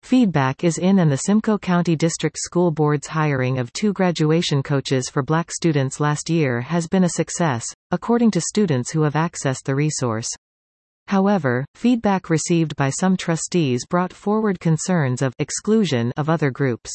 Feedback is in, and the Simcoe County District School Board's hiring of 2 graduation coaches for black students last year has been a success, according to students who have accessed the resource. However, feedback received by some trustees brought forward concerns of exclusion of other groups.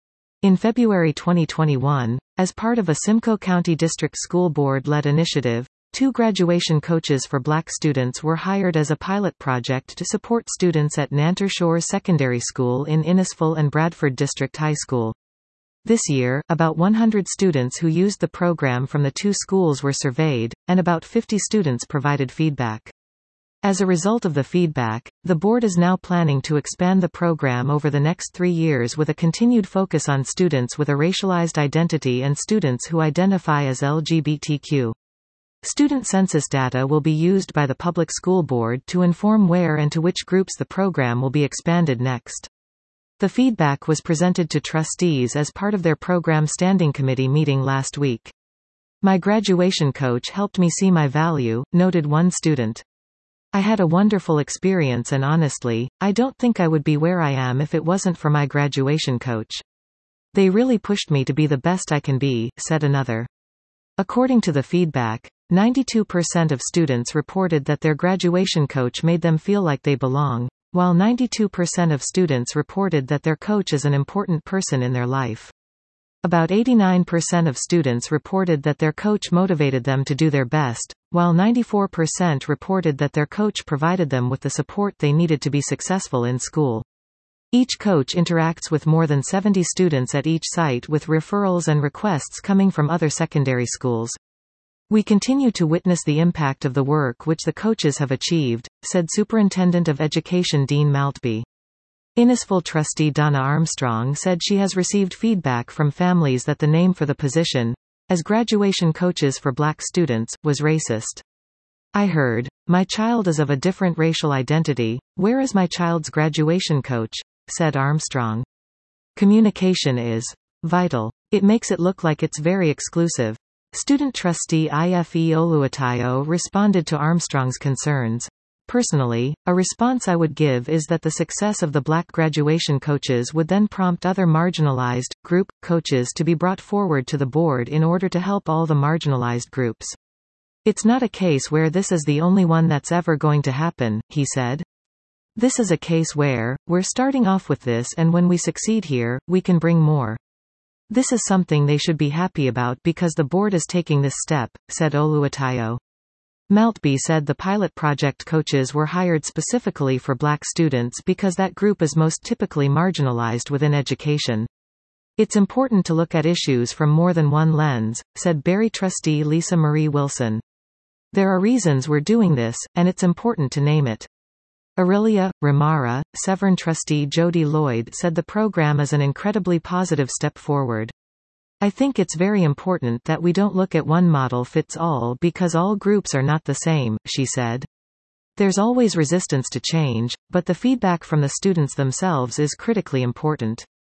In February 2021, as part of a Simcoe County District School Board-led initiative, 2 graduation coaches for black students were hired as a pilot project to support students at Nanter Shores Secondary School in Innisfil and Bradford District High School. This year, about 100 students who used the program from the 2 schools were surveyed, and about 50 students provided feedback. As a result of the feedback, the board is now planning to expand the program over the next 3 years with a continued focus on students with a racialized identity and students who identify as LGBTQ. Student census data will be used by the Public School Board to inform where and to which groups the program will be expanded next. The feedback was presented to trustees as part of their program standing committee meeting last week. "My graduation coach helped me see my value," noted one student. "I had a wonderful experience, and honestly, I don't think I would be where I am if it wasn't for my graduation coach. They really pushed me to be the best I can be," said another. According to the feedback, 92% of students reported that their graduation coach made them feel like they belong, while 92% of students reported that their coach is an important person in their life. About 89% of students reported that their coach motivated them to do their best, while 94% reported that their coach provided them with the support they needed to be successful in school. Each coach interacts with more than 70 students at each site, with referrals and requests coming from other secondary schools. "We continue to witness the impact of the work which the coaches have achieved," said Superintendent of Education Dean Maltby. Innisfil trustee Donna Armstrong said she has received feedback from families that the name for the position, as graduation coaches for black students, was racist. "I heard, 'My child is of a different racial identity, where is my child's graduation coach?' said Armstrong. Communication is vital. It makes it look like it's very exclusive." Student trustee Ife Oluwatayo responded to Armstrong's concerns. "Personally, a response I would give is that the success of the black graduation coaches would then prompt other marginalized group coaches to be brought forward to the board in order to help all the marginalized groups. It's not a case where this is the only one that's ever going to happen," he said. "This is a case where, we're starting off with this, and when we succeed here, we can bring more. This is something they should be happy about because the board is taking this step," said Oluwatayo. Maltby said the pilot project coaches were hired specifically for black students because that group is most typically marginalized within education. "It's important to look at issues from more than one lens," said Berry trustee Lisa Marie Wilson. "There are reasons we're doing this, and it's important to name it." Aurelia Ramara, Severn trustee Jody Lloyd said the program is an incredibly positive step forward. "I think it's very important that we don't look at one model fits all because all groups are not the same," she said. "There's always resistance to change, but the feedback from the students themselves is critically important."